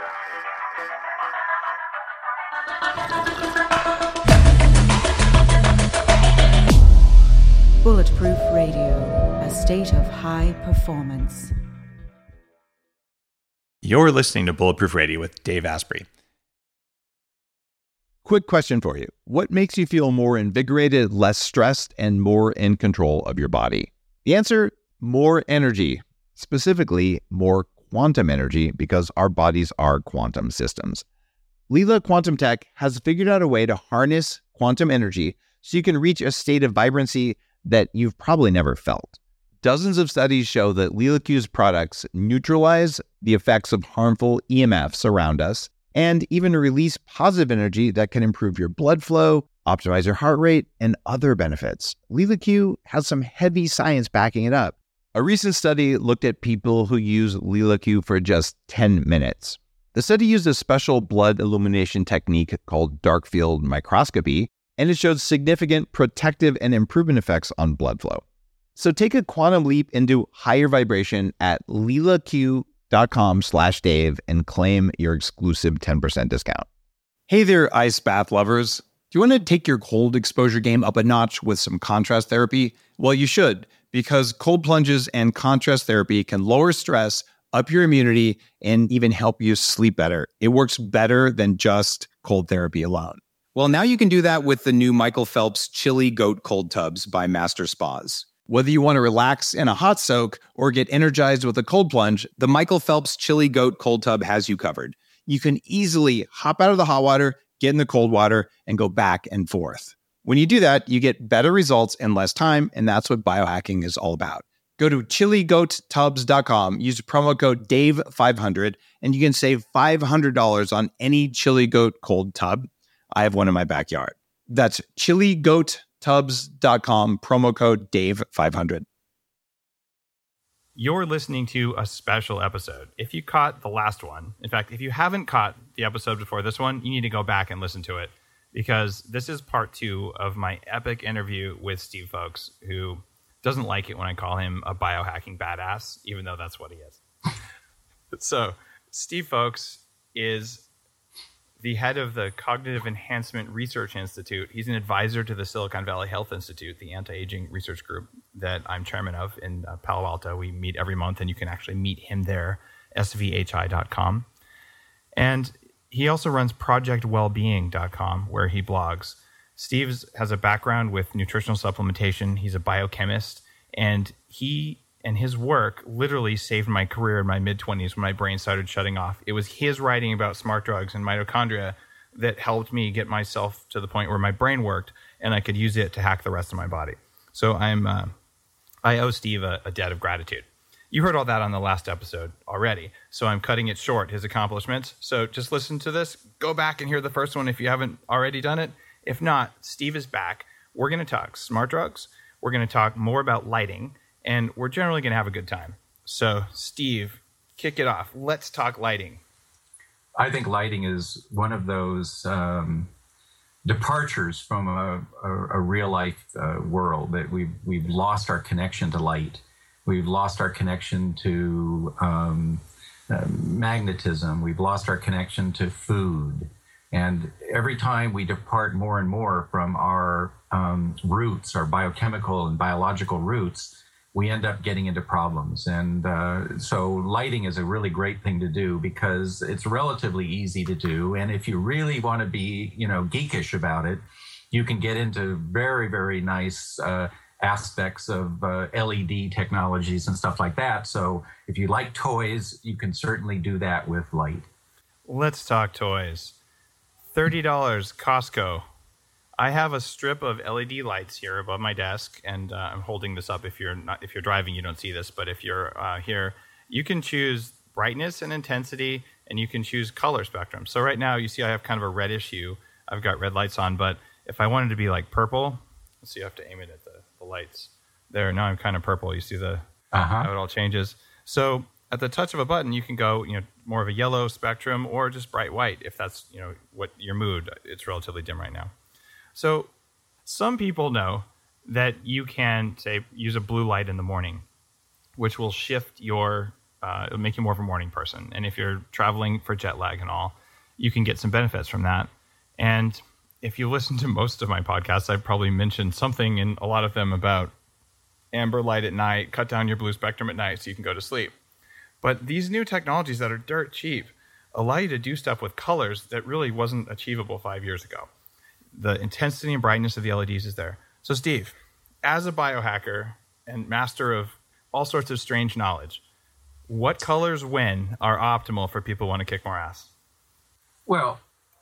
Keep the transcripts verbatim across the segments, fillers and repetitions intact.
Bulletproof Radio, a state of high performance. You're listening to Bulletproof Radio with Dave Asprey. Quick question for you. What makes you feel more invigorated, less stressed, and more in control of your body? The answer, more energy. Specifically, more quantum energy, because our bodies are quantum systems. Leela Quantum Tech has figured out a way to harness quantum energy so you can reach a state of vibrancy that you've probably never felt. Dozens of studies show that LeelaQ's products neutralize the effects of harmful E M Fs around us and even release positive energy that can improve your blood flow, optimize your heart rate, and other benefits. LeelaQ has some heavy science backing it up. A recent study looked at people who use LeelaQ for just ten minutes. The study used a special blood illumination technique called dark field microscopy, and it showed significant protective and improvement effects on blood flow. So take a quantum leap into higher vibration at leelaq.com slash Dave and claim your exclusive ten percent discount. Hey there, ice bath lovers. Do you want to take your cold exposure game up a notch with some contrast therapy? Well, you should, because cold plunges and contrast therapy can lower stress, up your immunity, and even help you sleep better. It works better than just cold therapy alone. Well, now you can do that with the new Michael Phelps Chili Goat Cold Tubs by Master Spas. Whether you want to relax in a hot soak or get energized with a cold plunge, the Michael Phelps Chili Goat Cold Tub has you covered. You can easily hop out of the hot water, get in the cold water, and go back and forth. When you do that, you get better results in less time, and that's what biohacking is all about. Go to chili goat tubs dot com, use promo code Dave five hundred, and you can save five hundred dollars on any Chili Goat cold tub. I have one in my backyard. That's chili goat tubs dot com, promo code Dave five hundred. You're listening to a special episode. If you caught the last one, in fact, if you haven't caught the episode before this one, you need to go back and listen to it, because this is part two of my epic interview with Steve Folkes, who doesn't like it when I call him a biohacking badass, even though that's what he is. So, Steve Folkes is the head of the Cognitive Enhancement Research Institute. He's an advisor to the Silicon Valley Health Institute, the anti-aging research group that I'm chairman of in uh, Palo Alto. We meet every month, and you can actually meet him there, S V H I dot com. And he also runs project wellbeing dot com, where he blogs. Steve has a background with nutritional supplementation. He's a biochemist, and he and his work literally saved my career in my mid-twenties when my brain started shutting off. It was his writing about smart drugs and mitochondria that helped me get myself to the point where my brain worked and I could use it to hack the rest of my body. So I'm, uh, I owe Steve a, a debt of gratitude. You heard all that on the last episode already, so I'm cutting it short, his accomplishments. So just listen to this. Go back and hear the first one if you haven't already done it. If not, Steve is back. We're going to talk smart drugs. We're going to talk more about lighting, and we're generally going to have a good time. So, Steve, kick it off. Let's talk lighting. I think lighting is one of those um, departures from a, a, a real-life uh, world that we've, we've lost our connection to light. We've lost our connection to um, uh, magnetism. We've lost our connection to food. And every time we depart more and more from our um, roots, our biochemical and biological roots, we end up getting into problems. And uh, so lighting is a really great thing to do because it's relatively easy to do. And if you really want to be, you know, geekish about it, you can get into very, very nice uh, aspects of uh, L E D technologies and stuff like that. So if you like toys, you can certainly do that with light. Let's talk toys. thirty dollars Costco. I have a strip of L E D lights here above my desk, and uh, I'm holding this up. If you're not, if you're driving, you don't see this, but if you're uh, here, you can choose brightness and intensity, and you can choose color spectrum. So right now, you see I have kind of a reddish hue. I've got red lights on, but if I wanted to be like purple, let's see, you have to aim it at the, the lights. There, now I'm kind of purple. You see the uh-huh. how it all changes. So at the touch of a button, you can go, you know, more of a yellow spectrum or just bright white if that's, you know, what your mood. It's relatively dim right now. So some people know that you can, say, use a blue light in the morning, which will shift your uh, it'll make you more of a morning person. And if you're traveling for jet lag and all, you can get some benefits from that. And if you listen to most of my podcasts, I've probably mentioned something in a lot of them about amber light at night, cut down your blue spectrum at night so you can go to sleep. But these new technologies that are dirt cheap allow you to do stuff with colors that really wasn't achievable five years ago. The intensity and brightness of the L E Ds is there. So Steve, as a biohacker and master of all sorts of strange knowledge, what colors when are optimal for people who want to kick more ass? Well,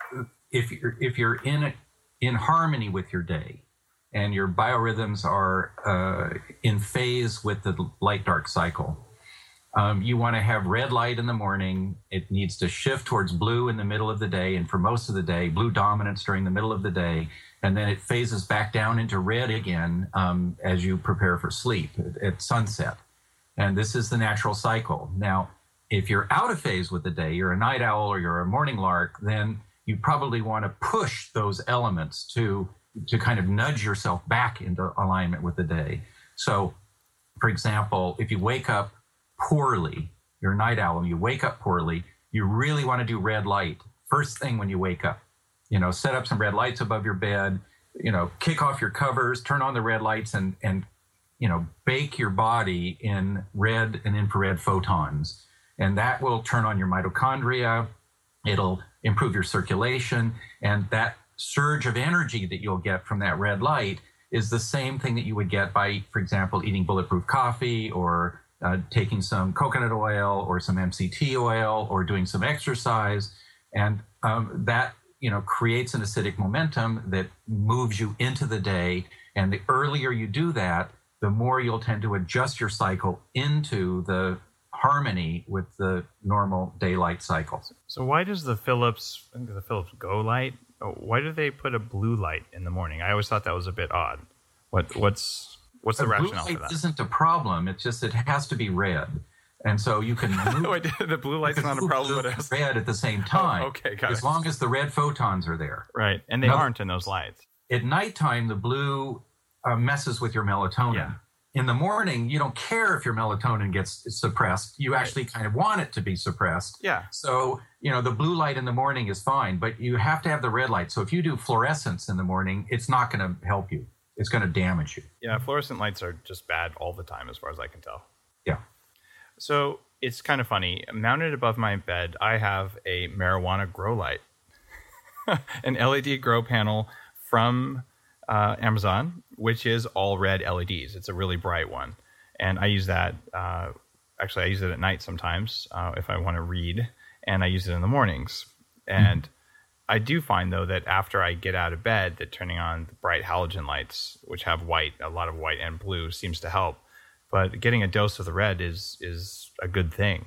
if you're, if you're in a, in harmony with your day and your biorhythms are uh, in phase with the light-dark cycle, um, you want to have red light in the morning. It needs to shift towards blue in the middle of the day, and for most of the day, blue dominance during the middle of the day, and then it phases back down into red again um, as you prepare for sleep at, at sunset. And this is the natural cycle. Now, if you're out of phase with the day, you're a night owl or you're a morning lark, then you probably want to push those elements to, to kind of nudge yourself back into alignment with the day. So, for example, if you wake up poorly, you're a night owl and you wake up poorly, you really want to do red light first thing when you wake up. You know, set up some red lights above your bed, you know, kick off your covers, turn on the red lights and, and you know, bake your body in red and infrared photons. And that will turn on your mitochondria. It'll improve your circulation. And that surge of energy that you'll get from that red light is the same thing that you would get by, for example, eating bulletproof coffee or uh, taking some coconut oil or some M C T oil or doing some exercise. And um, that, you know, creates an acidic momentum that moves you into the day. And the earlier you do that, the more you'll tend to adjust your cycle into the harmony with the normal daylight cycle. So why does the Philips, I think the Philips Go light, why do they put a blue light in the morning? I always thought that was a bit odd. What what's what's the, the rationale blue light for that? Isn't a problem. It's just it has to be red, and so you can move. Wait, the blue light's not a problem, but it's red at the same time. Oh, okay, got as it. long as the red photons are there. Right, and they no, aren't in those lights. At nighttime, the blue uh, messes with your melatonin. Yeah. In the morning, you don't care if your melatonin gets suppressed. You actually right. kind of want it to be suppressed. Yeah. So, you know, the blue light in the morning is fine, but you have to have the red light. So if you do fluorescence in the morning, it's not going to help you. It's going to damage you. Yeah, fluorescent lights are just bad all the time as far as I can tell. Yeah. So it's kind of funny. Mounted above my bed, I have a marijuana grow light. An L E D grow panel from uh, Amazon, which is all red L E Ds. It's a really bright one. And I use that, uh, actually I use it at night sometimes uh, if I want to read, and I use it in the mornings. And mm-hmm. I do find though that after I get out of bed, that turning on the bright halogen lights, which have white, a lot of white and blue, seems to help. But getting a dose of the red is is a good thing.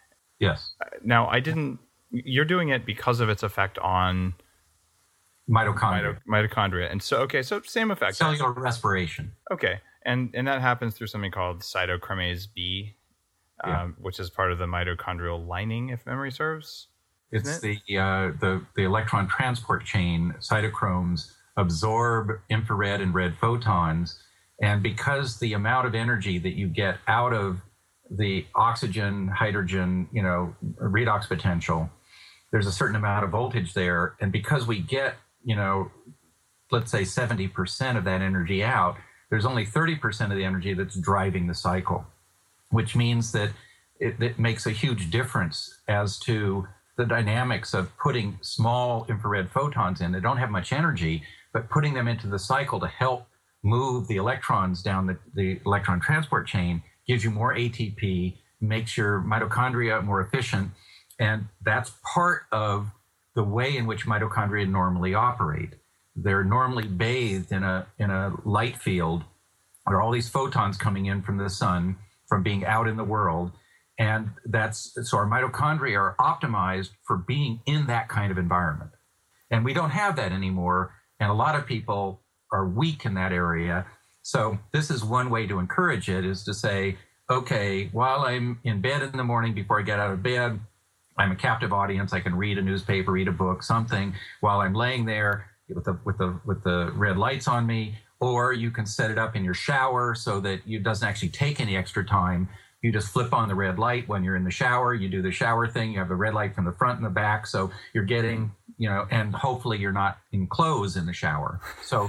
Yes. Now, I didn't, you're doing it because of its effect on mitochondria. Mito, mitochondria. And so, okay, so same effect. Cellular respiration. Okay. And and that happens through something called cytochromatase B, yeah. um, which is part of the mitochondrial lining, if memory serves. It's it? the, uh, the the electron transport chain. Cytochromes absorb infrared and red photons. And because the amount of energy that you get out of the oxygen, hydrogen, you know, redox potential, there's a certain amount of voltage there. And because we get, you know, let's say seventy percent of that energy out, there's only thirty percent of the energy that's driving the cycle, which means that it, it makes a huge difference as to the dynamics of putting small infrared photons in. They don't have much energy, but putting them into the cycle to help move the electrons down the, the electron transport chain gives you more A T P, makes your mitochondria more efficient. And that's part of the way in which mitochondria normally operate. They're normally bathed in a in a light field. There are all these photons coming in from the sun, from being out in the world. And that's so our mitochondria are optimized for being in that kind of environment. And we don't have that anymore. And a lot of people are weak in that area. So this is one way to encourage it, is to say, okay, while I'm in bed in the morning before I get out of bed, I'm a captive audience. I can read a newspaper, read a book, something while I'm laying there with the with the with the red lights on me. Or you can set it up in your shower so that it doesn't actually take any extra time you just flip on the red light when you're in the shower. You do the shower thing. You have the red light from the front and the back. So you're getting, you know, and hopefully you're not in clothes in the shower. So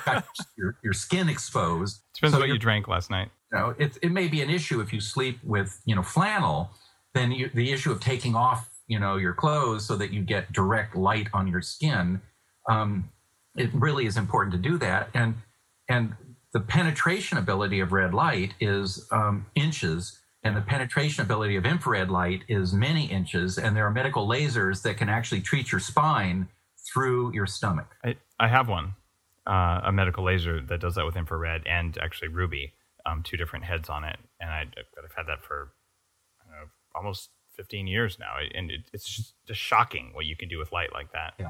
your, your skin exposed. Depends so what you drank last night. You know, it, it may be an issue if you sleep with, you know, flannel, then you, the issue of taking off, you know, your clothes so that you get direct light on your skin. Um, it really is important to do that. And, and the penetration ability of red light is um, inches. And the penetration ability of infrared light is many inches, and there are medical lasers that can actually treat your spine through your stomach. I, I have one, uh, a medical laser that does that with infrared and actually Ruby, um, two different heads on it. And I, I've had that for I don't know, almost fifteen years now. And it, it's just, just shocking what you can do with light like that. Yeah.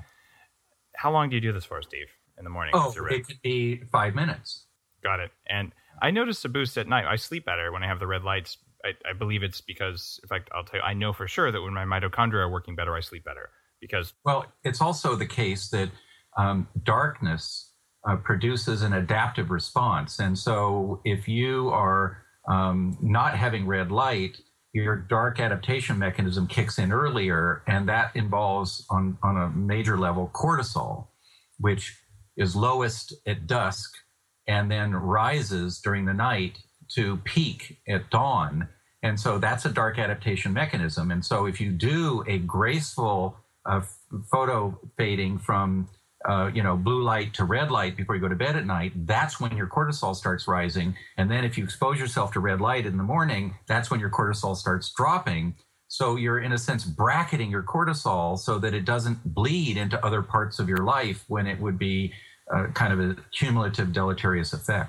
How long do you do this for, Steve, in the morning? Oh, it could be five minutes. Got it. And I noticed a boost at night. I sleep better when I have the red lights. I, I believe it's because, in fact, I'll tell you, I know for sure that when my mitochondria are working better, I sleep better. Because well, it's also the case that um, darkness uh, produces an adaptive response, and so if you are um, not having red light, your dark adaptation mechanism kicks in earlier, and that involves, on on a major level, cortisol, which is lowest at dusk and then rises during the night to peak at dawn. And so that's a dark adaptation mechanism. And so if you do a graceful uh, photo fading from, uh, you know, blue light to red light before you go to bed at night, that's when your cortisol starts rising. And then if you expose yourself to red light in the morning, that's when your cortisol starts dropping. So you're, in a sense, bracketing your cortisol so that it doesn't bleed into other parts of your life when it would be uh, kind of a cumulative deleterious effect.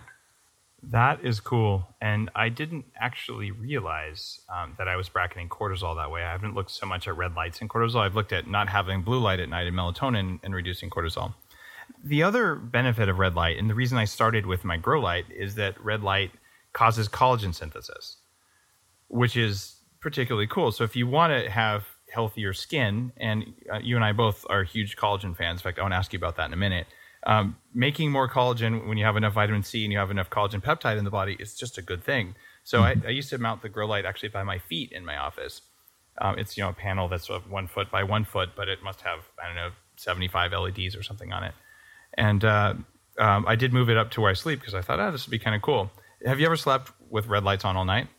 That is cool. And I didn't actually realize um, that I was bracketing cortisol that way. I haven't looked so much at red lights and cortisol. I've looked at not having blue light at night and melatonin and reducing cortisol. The other benefit of red light, and the reason I started with my grow light, is that red light causes collagen synthesis, which is particularly cool. So if you want to have healthier skin, and uh, you and I both are huge collagen fans. In fact, I want to ask you about that in a minute. Um, making more collagen when you have enough vitamin C and you have enough collagen peptide in the body is just a good thing. So I, I used to mount the grow light actually by my feet in my office. Um, it's, you know, a panel that's sort of one foot by one foot, but it must have, I don't know, seventy-five L E Ds or something on it. And uh, um, I did move it up to where I sleep because I thought, oh, this would be kind of cool. Have you ever slept with red lights on all night?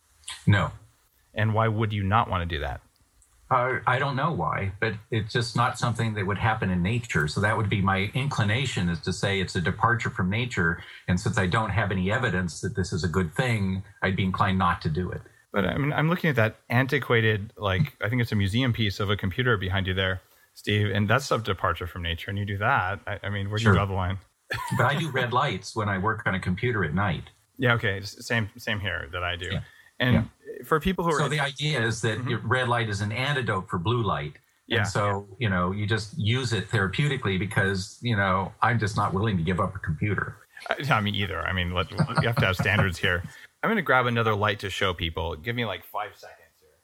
No. And why would you not want to do that? Uh, I don't know why, but it's just not something that would happen in nature. So that would be my inclination, is to say it's a departure from nature. And since I don't have any evidence that this is a good thing, I'd be inclined not to do it. But I mean, I'm looking at that antiquated, like, I think it's a museum piece of a computer behind you there, Steve, and that's a departure from nature. And you do that. I, I mean, where do Sure. you draw the line? But I do red lights when I work on a computer at night. Yeah, okay. Same same here that I do. Yeah. And Yeah. for people who are... So the idea is that Mm-hmm. red light is an antidote for blue light. Yeah. And so, you know, you just use it therapeutically because, you know, I'm just not willing to give up a computer. I mean, either. I mean, let, you have to have standards here. I'm going to grab another light to show people. Give me like five seconds here.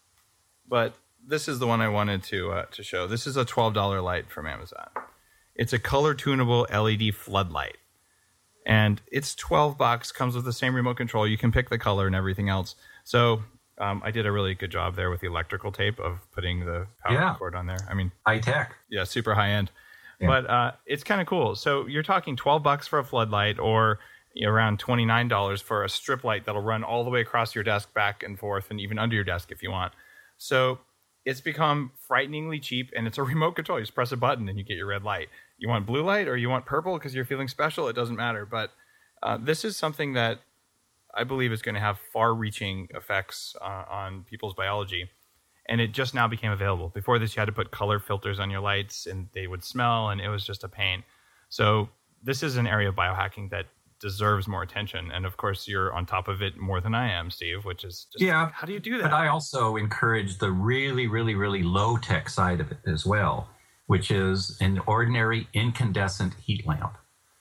But this is the one I wanted to uh, to show. This is a twelve dollar light from Amazon. It's a color tunable L E D floodlight. And it's twelve bucks, comes with the same remote control. You can pick the color and everything else. So um, I did a really good job there with the electrical tape of putting the power Yeah. cord on there. I mean, High tech. yeah, super high end. Yeah. But uh, it's kind of cool. So you're talking twelve bucks for a floodlight, or you know, around twenty-nine dollars for a strip light that'll run all the way across your desk, back and forth, and even under your desk if you want. So it's become frighteningly cheap, and it's a remote control. You just press a button and you get your red light. You want blue light or you want purple because you're feeling special? It doesn't matter. But uh, this is something that I believe is going to have far-reaching effects uh, on people's biology. And it just now became available. Before this, you had to put color filters on your lights, and they would smell, and it was just a pain. So this is an area of biohacking that deserves more attention. And, of course, you're on top of it more than I am, Steve, which is just, Yeah. how do you do that? But I also encourage the really, really, really low-tech side of it as well, which is an ordinary incandescent heat lamp.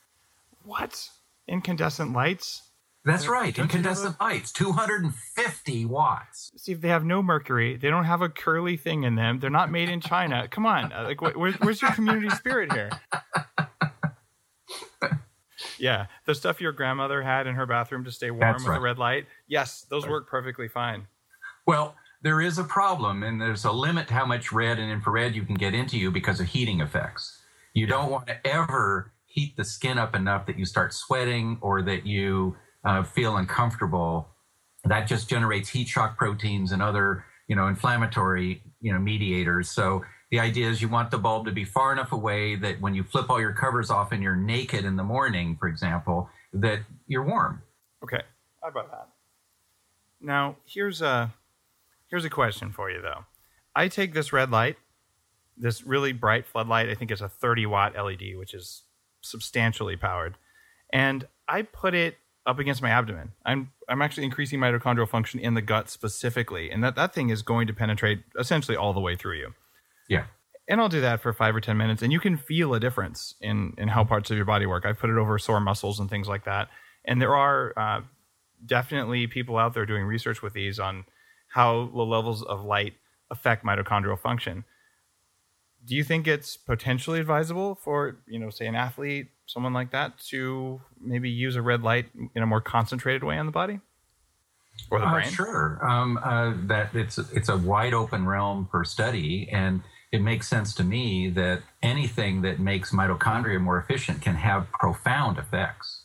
What? Incandescent lights? That's Don't- right. don't you Incandescent lights, two hundred fifty watts. Steve, they have no mercury. They don't have a curly thing in them. They're not made in China. Come on. Uh, Like, wh- where, where's your community spirit here? Yeah, the stuff your grandmother had in her bathroom to stay warm That's with right. a red light. Yes, those work perfectly fine. Well, there is a problem, and there's a limit to how much red and infrared you can get into you because of heating effects. You don't want to ever heat the skin up enough that you start sweating or that you uh, feel uncomfortable. That just generates heat shock proteins and other, you know, inflammatory, you know, mediators. So the idea is you want the bulb to be far enough away that when you flip all your covers off and you're naked in the morning, for example, that you're warm. Okay, I buy that. Now, here's a here's a question for you, though. I take this red light, this really bright floodlight. I think it's a thirty watt L E D, which is substantially powered, and I put it up against my abdomen. I'm I'm actually increasing mitochondrial function in the gut specifically, and that, that thing is going to penetrate essentially all the way through you. Yeah. And I'll do that for five or ten minutes, and you can feel a difference in, in how parts of your body work. I've put it over sore muscles and things like that. And there are uh, definitely people out there doing research with these on how low levels of light affect mitochondrial function. Do you think it's potentially advisable for, you know, say an athlete, someone like that, to maybe use a red light in a more concentrated way on the body or the Uh, brain? sure. Um, uh, that it's it's a wide open realm for study, and it makes sense to me that anything that makes mitochondria more efficient can have profound effects.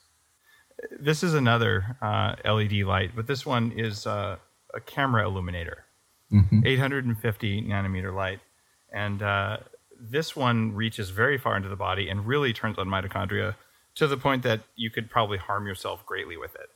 This is another uh, L E D light, but this one is uh, a camera illuminator, Mm-hmm. eight hundred fifty nanometer light. And uh, this one reaches very far into the body and really turns on mitochondria to the point that you could probably harm yourself greatly with it.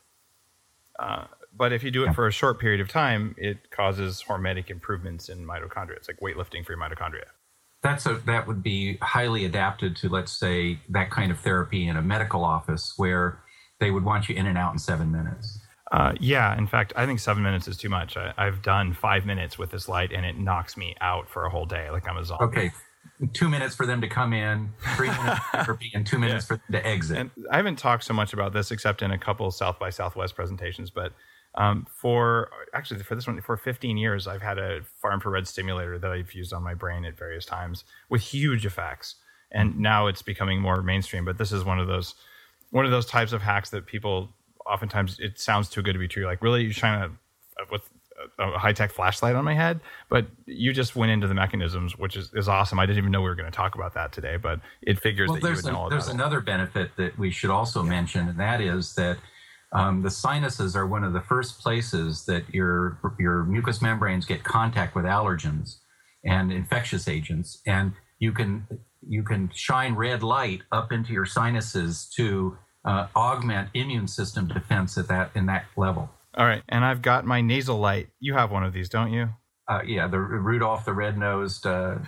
Uh, but if you do it for a short period of time, it causes hormetic improvements in mitochondria. It's like weightlifting for your mitochondria. That's a that would be highly adapted to, let's say, that kind of therapy in a medical office where they would want you in and out in seven minutes. Uh, yeah, in fact, I think seven minutes is too much. I, I've done five minutes with this light, and it knocks me out for a whole day, like I'm a zombie. Okay, two minutes for them to come in, three minutes for therapy, and two minutes yeah. for them to exit. And I haven't talked so much about this except in a couple South by Southwest presentations, but um, for actually for this one, for fifteen years, I've had a far infrared stimulator that I've used on my brain at various times with huge effects, and now it's becoming more mainstream. But this is one of those one of those types of hacks that people. Oftentimes it sounds too good to be true. Like, really, you're trying to with a high-tech flashlight on my head, but you just went into the mechanisms, which is, is awesome. I didn't even know we were going to talk about that today, but it figures well, that you would a, know all There's about another it. benefit that we should also yeah. mention, and that is that um, the sinuses are one of the first places that your your mucous membranes get contact with allergens and infectious agents, and you can you can shine red light up into your sinuses to Uh, augment immune system defense at that in that level. All right, and I've got my nasal light. You have one of these, don't you? Uh, yeah, the Rudolph the Red-Nosed uh,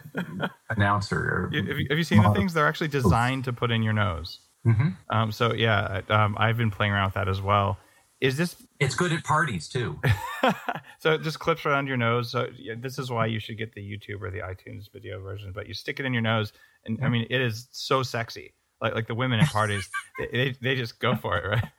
announcer. You, have, you, have you seen the things? They're actually designed to put in your nose. Mm-hmm. Um, so yeah, um, I've been playing around with that as well. Is this? It's good at parties too. So it just clips right under your nose. So yeah, this is why you should get the YouTube or the iTunes video version. But you stick it in your nose, and I mean, it is so sexy. Like like the women at parties, they, they they just go for it, right?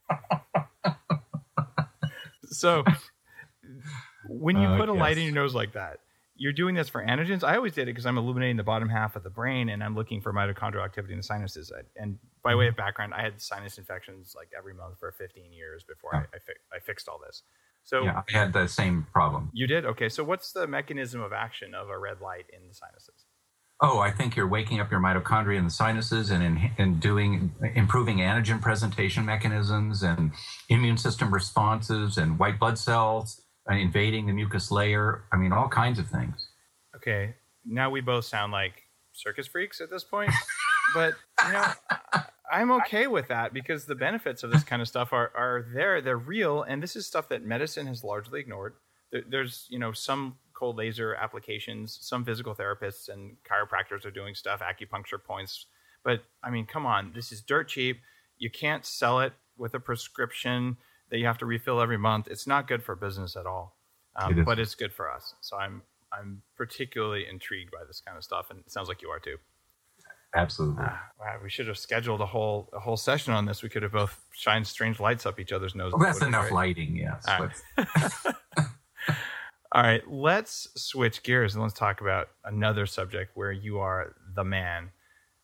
So when you put uh, a yes. light in your nose like that, you're doing this for antigens. I always did it because I'm illuminating the bottom half of the brain, and I'm looking for mitochondrial activity in the sinuses. And by way of background, I had sinus infections like every month for fifteen years before I I, fi- I fixed all this. So yeah, I had the same problem. You did? Okay. So what's the mechanism of action of a red light in the sinuses? Oh, I think you're waking up your mitochondria in the sinuses and in, in doing improving antigen presentation mechanisms and immune system responses and white blood cells uh, invading the mucus layer. I mean, all kinds of things. Okay, now we both sound like circus freaks at this point, but you know, I'm okay with that because the benefits of this kind of stuff are are there. They're real, and this is stuff that medicine has largely ignored. There, there's you know some cold laser applications, some physical therapists and chiropractors are doing stuff, acupuncture points. But I mean, come on, this is dirt cheap. You can't sell it with a prescription that you have to refill every month. It's not good for business at all, um, it but it's good for us. So I'm I'm particularly intrigued by this kind of stuff, and it sounds like you are too. Absolutely. Uh, wow, we should have scheduled a whole a whole session on this. We could have both shined strange lights up each other's noses. Well, that's enough lighting, yes. All right. All right, let's switch gears and let's talk about another subject where you are the man.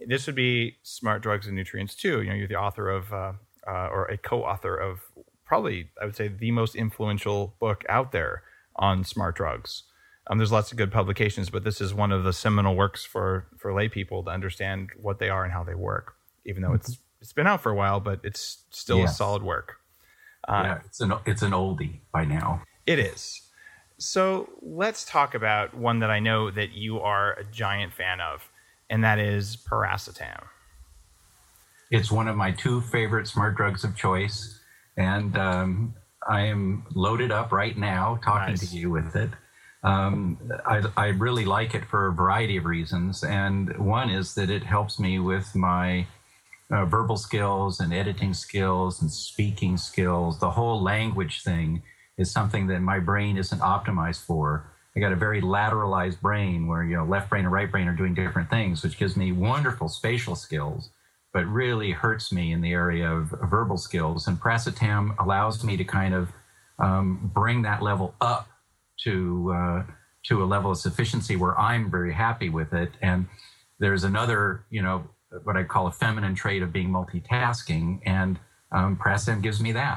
this would be Smart Drugs and Nutrients too. You know, you're the author of, uh, uh, or a co-author of probably, I would say, the most influential book out there on smart drugs. Um, there's lots of good publications, but this is one of the seminal works for, for lay people to understand what they are and how they work, even though it's it's been out for a while, but it's still yes. a solid work. Uh, yeah, it's an, it's an oldie by now. It is. So let's talk about one that I know that you are a giant fan of, and that is piracetam. It's one of my two favorite smart drugs of choice, and um, I am loaded up right now talking nice. to you with it. Um, I, I really like it for a variety of reasons, and one is that it helps me with my uh, verbal skills and editing skills and speaking skills. The whole language thing is something that my brain isn't optimized for. I got a very lateralized brain where, you know, left brain and right brain are doing different things, which gives me wonderful spatial skills, but really hurts me in the area of verbal skills. And piracetam allows me to kind of um, bring that level up to uh, to a level of sufficiency where I'm very happy with it. And there's another, you know, what I call a feminine trait of being multitasking, and um, piracetam gives me that.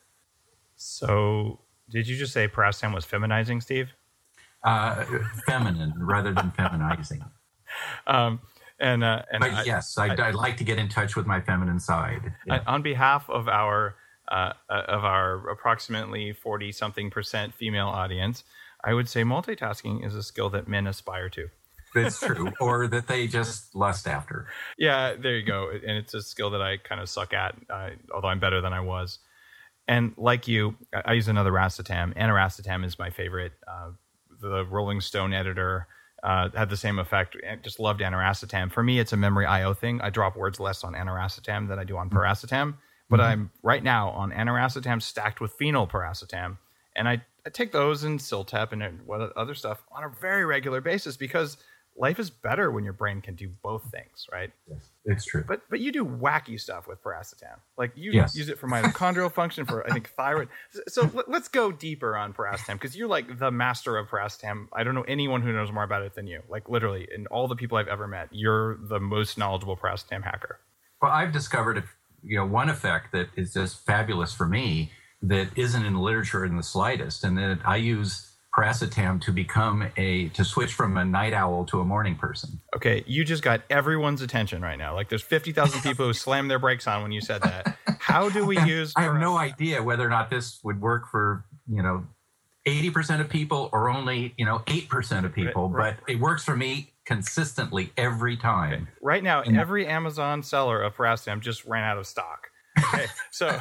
So did you just say piracetam was feminizing, Steve? Uh, feminine rather than feminizing. Um, and uh, and but I, yes, I'd, I, I'd like to get in touch with my feminine side. Yeah. On behalf of our uh, of our approximately forty something percent female audience, I would say multitasking is a skill that men aspire to. That's true, or that they just lust after. Yeah, there you go. And it's a skill that I kind of suck at, uh, although I'm better than I was. And like you, I use another racetam. Aniracetam is my favorite. Uh, the Rolling Stone editor uh, had the same effect. I just loved aniracetam. For me, it's a memory I O thing. I drop words less on aniracetam than I do on piracetam. But mm-hmm. I'm right now on aniracetam stacked with phenylpiracetam. And I, I take those and Siltep and other stuff on a very regular basis because life is better when your brain can do both things, right? Yes, it's true. But but you do wacky stuff with piracetam. Like you yes. use it for mitochondrial function, for I think thyroid. So let, let's go deeper on piracetam, because you're like the master of piracetam. I don't know anyone who knows more about it than you. Like literally, in all the people I've ever met, you're the most knowledgeable piracetam hacker. Well, I've discovered you know one effect that is just fabulous for me that isn't in the literature in the slightest, and that I use piracetam to become a to switch from a night owl to a morning person. Okay, you just got everyone's attention right now. Like there's fifty thousand people who slammed their brakes on when you said that. How do we use I have no idea whether or not this would work for, you know, eighty percent of people or only, you know, eight percent of people, right, right. But it works for me consistently every time. Okay. Right now, and every Amazon seller of piracetam just ran out of stock. Okay, so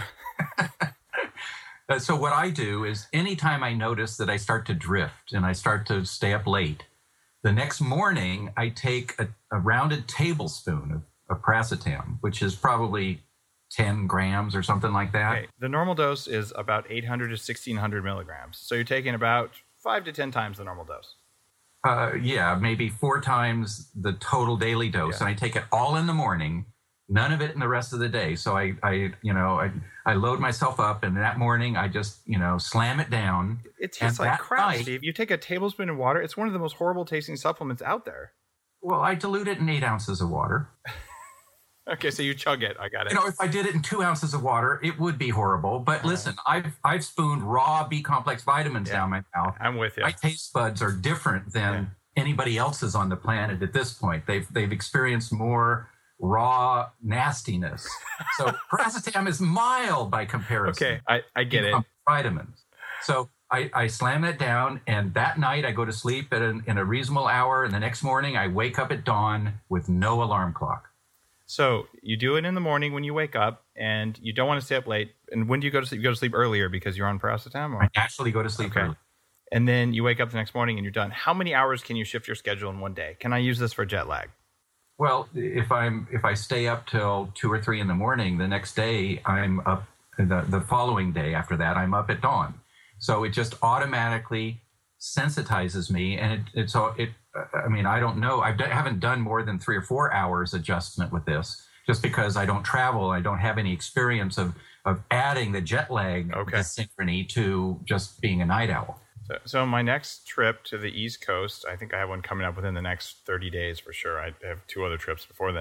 Uh, so what I do is anytime I notice that I start to drift and I start to stay up late, the next morning I take a, a rounded tablespoon of, of piracetam, which is probably ten grams or something like that. Okay. The normal dose is about eight hundred to sixteen hundred milligrams. So you're taking about five to ten times the normal dose. Uh, yeah, maybe four times the total daily dose. Yeah. And I take it all in the morning, none of it in the rest of the day. So I, I you know, I, I load myself up, and that morning I just, you know, slam it down. It tastes like crap, night, Steve. You take a tablespoon of water. It's one of the most horrible tasting supplements out there. Well, I dilute it in eight ounces of water. Okay, so you chug it. I got it. You know, if I did it in two ounces of water, it would be horrible. But uh, listen, I've I've spooned raw B-complex vitamins yeah, down my mouth. I'm with you. My taste buds are different than yeah. anybody else's on the planet at this point. They've they've experienced more raw nastiness. So piracetam is mild by comparison. Okay, I, I get it. Vitamins. So I, I slam it down, and that night I go to sleep at an, in a reasonable hour, and the next morning I wake up at dawn with no alarm clock. So you do it in the morning when you wake up, and you don't want to stay up late. And when do you go to sleep? You go to sleep earlier because you're on piracetam? Or? I naturally go to sleep okay. early. And then you wake up the next morning and you're done. How many hours can you shift your schedule in one day? Can I use this for jet lag? Well, if I'm if I stay up till two or three in the morning, the next day I'm up. The, the following day after that, I'm up at dawn. So it just automatically sensitizes me, and it, it's all it. I mean, I don't know. I've, I haven't done more than three or four hours adjustment with this, just because I don't travel. I don't have any experience of of adding the jet lag, okay. the synchrony to just being a night owl. So, so my next trip to the East Coast, I think I have one coming up within the next thirty days for sure. I have two other trips before then.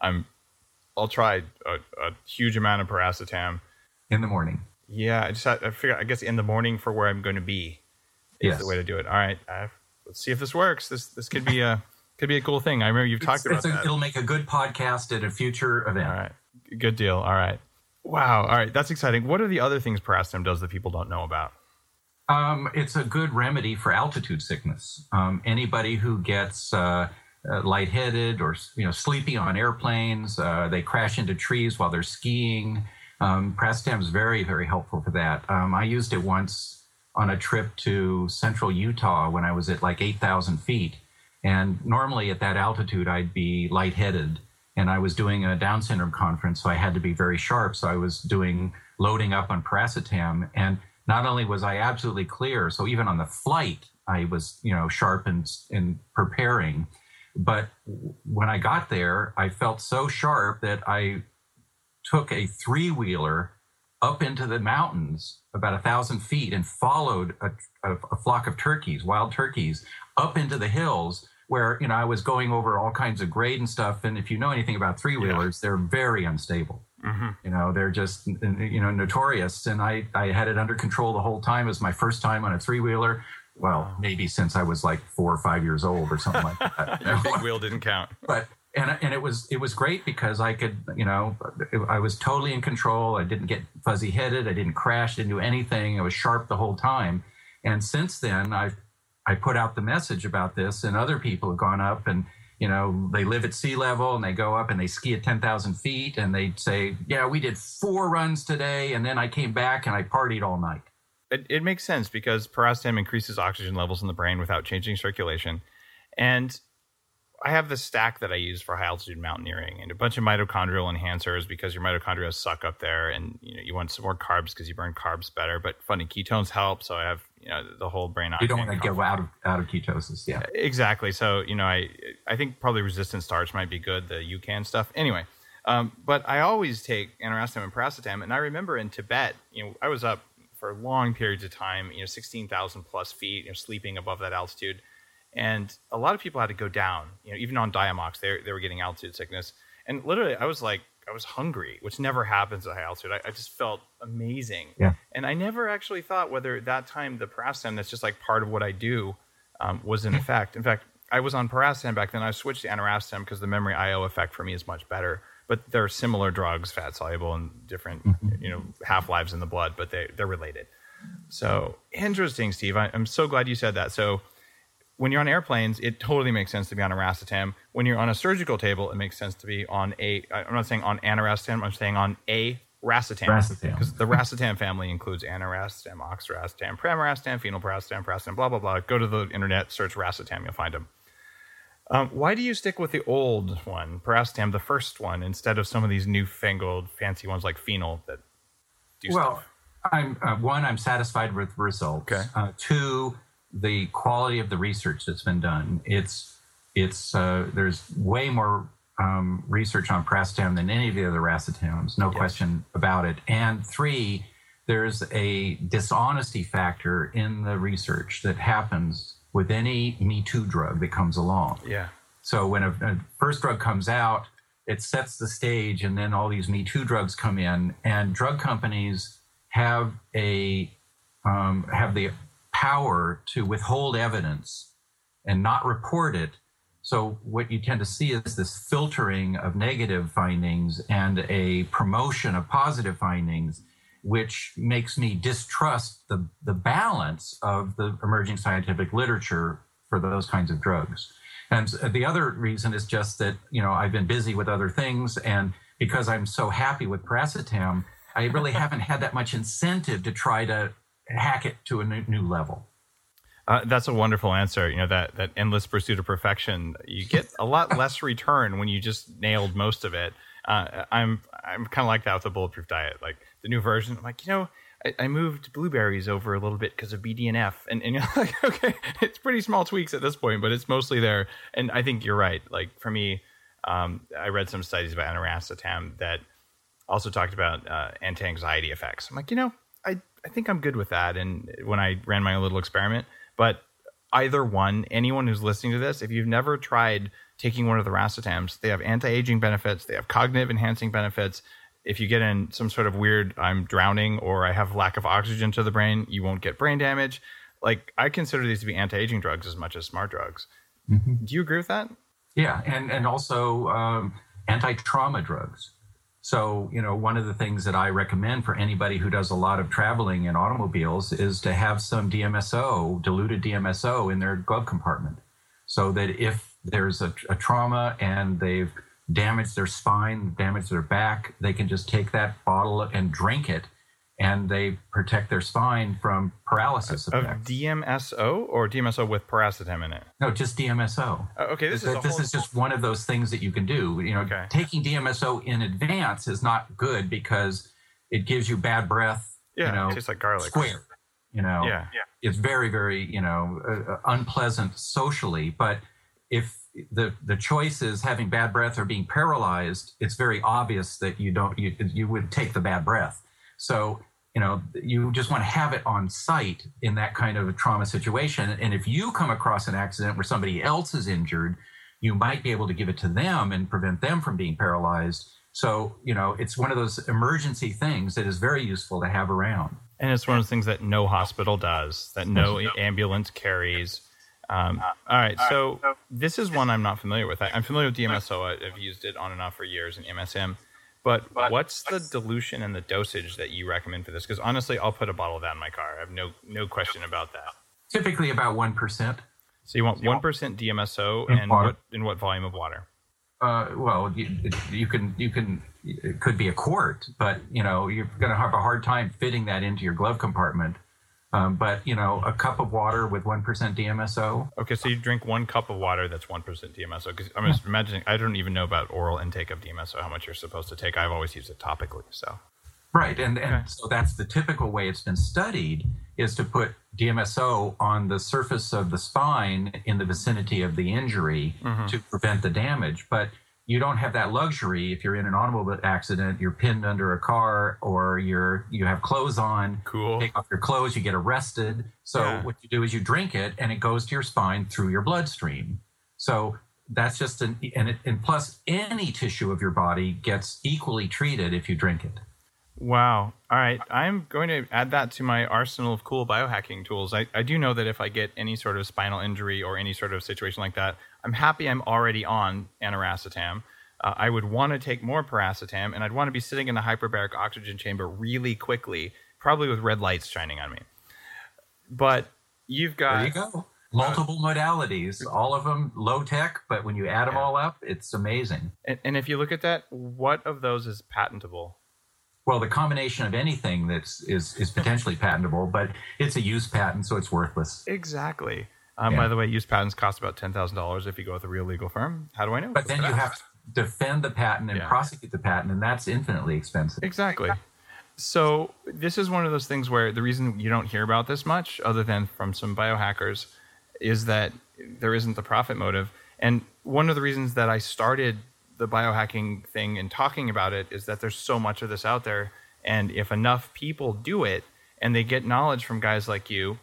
I'm, I'll try a, a huge amount of paracetam in the morning. Yeah, I just I figure I guess in the morning for where I'm going to be is yes. the way to do it. All right, uh, let's see if this works. This this could be a could be a cool thing. I remember you've talked it's, about it's a, that. It'll make a good podcast at a future event. All right, good deal. All right, wow. All right, that's exciting. What are the other things paracetam does that people don't know about? Um, it's a good remedy for altitude sickness. Um, anybody who gets uh, uh, lightheaded or you know sleepy on airplanes, uh, they crash into trees while they're skiing. Um, paracetam is very, very helpful for that. Um, I used it once on a trip to central Utah when I was at like eight thousand feet. And normally at that altitude, I'd be lightheaded. And I was doing a Down syndrome conference, so I had to be very sharp. So I was doing loading up on paracetam. And not only was I absolutely clear, so even on the flight, I was, you know, sharp and, and preparing. But when I got there, I felt so sharp that I took a three-wheeler up into the mountains about a thousand feet and followed a, a, a flock of turkeys, wild turkeys, up into the hills where, you know, I was going over all kinds of grade and stuff. And if you know anything about three-wheelers, yeah. they're very unstable. Mm-hmm. You know, they're just, you know, notorious. And I, I had it under control the whole time. It was my first time on a three-wheeler. Well, maybe since I was like four or five years old or something like that. Your big wheel didn't count. But And and it was it was great because I could, you know, I was totally in control. I didn't get fuzzy headed. I didn't crash. Didn't do anything. I was sharp the whole time. And since then, I I put out the message about this, and other people have gone up and, you know, they live at sea level and they go up and they ski at ten thousand feet and they say, yeah, we did four runs today, and then I came back and I partied all night. It, it makes sense because paracetam increases oxygen levels in the brain without changing circulation, and I have this stack that I use for high altitude mountaineering and a bunch of mitochondrial enhancers because your mitochondria suck up there, and you know you want some more carbs because you burn carbs better. But funny, ketones help, so I have you know the whole brain. You don't want to go out of out of ketosis, yeah. Exactly. So you know I I think probably resistant starch might be good, the U CAN stuff. Anyway, um, but I always take aniracetam and paracetam, and I remember in Tibet, you know, I was up for long periods of time, you know, sixteen thousand plus feet, you know, sleeping above that altitude. And a lot of people had to go down, you know, even on Diamox, they they were getting altitude sickness. And literally, I was like, I was hungry, which never happens at high altitude. I, I just felt amazing. Yeah. And I never actually thought whether at that time the paracetam, that's just like part of what I do, um, was in effect. In fact, I was on paracetam back then. I switched to aniracetam because the memory I O effect for me is much better. But they're similar drugs, fat soluble, and different, mm-hmm. you know, half lives in the blood, but they they're related. So interesting, Steve. I, I'm so glad you said that. So. When you're on airplanes, it totally makes sense to be on aracetam. When you're on a surgical table, it makes sense to be on a, I'm not saying on aniracetam, I'm saying on a racetam. Racetam. Because the racetam family includes aniracetam, oxiracetam, pramiracetam, phenylparacetam, paracetam, blah, blah, blah. Go to the internet, search racetam, you'll find them. Um, why do you stick with the old one, paracetam, the first one, instead of some of these newfangled fancy ones like phenyl that do well, stuff? Well, I'm, uh, one, I'm satisfied with the results. Okay. Uh, two, the quality of the research that's been done. It's it's uh, there's way more um, research on paracetam than any of the other racetams, no yes. question about it. And three, there's a dishonesty factor in the research that happens with any Me Too drug that comes along. Yeah. So when a, a first drug comes out, it sets the stage, and then all these Me Too drugs come in, and drug companies have a um, have the power to withhold evidence and not report it. So what you tend to see is this filtering of negative findings and a promotion of positive findings, which makes me distrust the, the balance of the emerging scientific literature for those kinds of drugs. And the other reason is just that, you know, I've been busy with other things, and because I'm so happy with paracetam, I really haven't had that much incentive to try to hack it to a new, new level. Uh, that's a wonderful answer. You know, that that endless pursuit of perfection. You get a lot less return when you just nailed most of it. Uh, I'm I'm kind of like that with the Bulletproof Diet. Like the new version, I'm like, you know, I, I moved blueberries over a little bit because of B D N F, and and you're like, okay, it's pretty small tweaks at this point, but it's mostly there. And I think you're right. Like for me, um, I read some studies about aniracetam that also talked about uh, anti-anxiety effects. I'm like, you know, I I think I'm good with that. And when I ran my own little experiment. But either one, anyone who's listening to this, if you've never tried taking one of the racetams, they have anti-aging benefits, they have cognitive enhancing benefits. If you get in some sort of weird, I'm drowning or I have lack of oxygen to the brain, you won't get brain damage. Like, I consider these to be anti-aging drugs as much as smart drugs. Mm-hmm. Do you agree with that? Yeah, and, and also um, anti-trauma drugs. So, you know, one of the things that I recommend for anybody who does a lot of traveling in automobiles is to have some D M S O, diluted D M S O in their glove compartment. So that if there's a, a trauma and they've damaged their spine, damaged their back, they can just take that bottle and drink it, and they protect their spine from paralysis of effects. D M S O or D M S O with paracetam in it? No, just D M S O. Uh, okay, this, this is, this whole... is just one of those things that you can do. You know, okay. Taking D M S O in advance is not good because it gives you bad breath. Yeah, you know, it tastes like garlic. Square. You know, yeah, yeah. It's very, very, you know, uh, unpleasant socially. But if the the choice is having bad breath or being paralyzed, it's very obvious that you don't you you would take the bad breath. So, you know, you just want to have it on site in that kind of a trauma situation. And if you come across an accident where somebody else is injured, you might be able to give it to them and prevent them from being paralyzed. So, you know, it's one of those emergency things that is very useful to have around. And it's one of those things that no hospital does, that no ambulance carries. Um, all right, so this is one I'm not familiar with. I, I'm familiar with D M S O. I've used it on and off for years in M S M. But what's the dilution and the dosage that you recommend for this? Because honestly, I'll put a bottle of that in my car. I have no no question about that. Typically about one percent. So you want one percent D M S O and what, in what volume of water? Uh, well, you, you can, you can, it could be a quart, but, you know, you're going to have a hard time fitting that into your glove compartment. Um, but, you know, a cup of water with one percent D M S O. Okay, so you drink one cup of water that's one percent D M S O. Because I'm just imagining, I don't even know about oral intake of D M S O, how much you're supposed to take. I've always used it topically, so. Right, and, and okay. So that's the typical way it's been studied, is to put D M S O on the surface of the spine in the vicinity of the injury mm-hmm. to prevent the damage. But you don't have that luxury if you're in an automobile accident, you're pinned under a car, or you're you have clothes on. Cool. Take off your clothes, you get arrested. So yeah. what you do is you drink it, and it goes to your spine through your bloodstream. So that's just an and it, and plus any tissue of your body gets equally treated if you drink it. Wow. All right. I'm going to add that to my arsenal of cool biohacking tools. I, I do know that if I get any sort of spinal injury or any sort of situation like that, I'm happy I'm already on aniracetam. Uh, I would want to take more paracetam, and I'd want to be sitting in a hyperbaric oxygen chamber really quickly, probably with red lights shining on me. But you've got... There you go. Multiple uh, modalities, all of them low tech, but when you add them yeah. all up, it's amazing. And, and if you look at that, what of those is patentable? Well, the combination of anything that's is is potentially patentable, but it's a use patent, so it's worthless. Exactly. Um, yeah. By the way, use patents cost about ten thousand dollars if you go with a real legal firm. How do I know? But then you have to defend the patent and yeah. prosecute the patent, and that's infinitely expensive. Exactly. So this is one of those things where the reason you don't hear about this much, other than from some biohackers, is that there isn't the profit motive. And one of the reasons that I started the biohacking thing and talking about it is that there's so much of this out there, and if enough people do it and they get knowledge from guys like you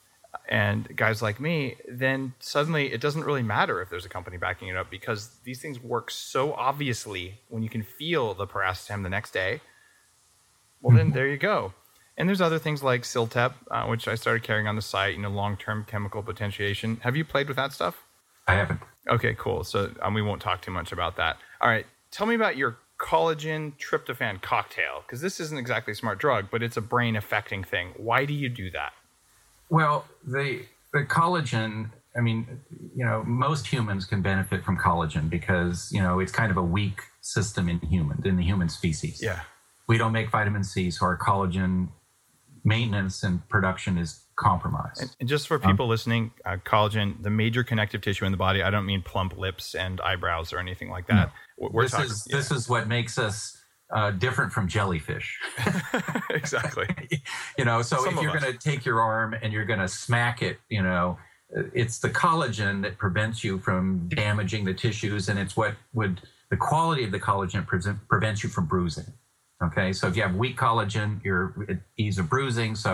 and guys like me, then suddenly it doesn't really matter if there's a company backing it up, because these things work so obviously when you can feel the paracetam the next day. Well, then there you go. And there's other things like Siltep, uh, which I started carrying on the site, you know, long-term chemical potentiation. Have you played with that stuff? I haven't. Okay, cool. So um, we won't talk too much about that. All right. Tell me about your collagen tryptophan cocktail, because this isn't exactly a smart drug, but it's a brain-affecting thing. Why do you do that? Well, the the collagen, I mean, you know, most humans can benefit from collagen because, you know, it's kind of a weak system in human, in the human species. Yeah. We don't make vitamin C, so our collagen maintenance and production is compromised. And, and just for people um, listening, uh, collagen, the major connective tissue in the body, I don't mean plump lips and eyebrows or anything like that. No. We're this talking, is yeah. this is what makes us uh, different from jellyfish. Exactly. You know, so Some if you're going to take your arm and you're going to smack it, you know, it's the collagen that prevents you from damaging the tissues, and it's what would the quality of the collagen pre- prevents you from bruising. Okay, so if you have weak collagen, you're at ease of bruising. So